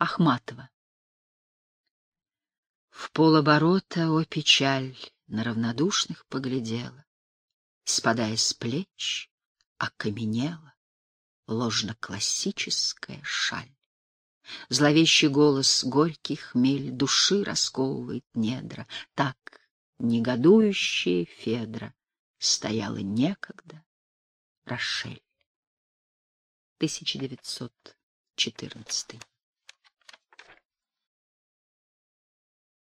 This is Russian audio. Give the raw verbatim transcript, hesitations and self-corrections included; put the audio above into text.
Ахматова. В полоборота, о печаль, на равнодушных поглядела, спадая с плеч, окаменела ложно-классическая шаль. Зловещий голос, горький хмель души расковывает недра. Так негодующая Федра стояла некогда Рошель. тысяча девятьсот четырнадцатый.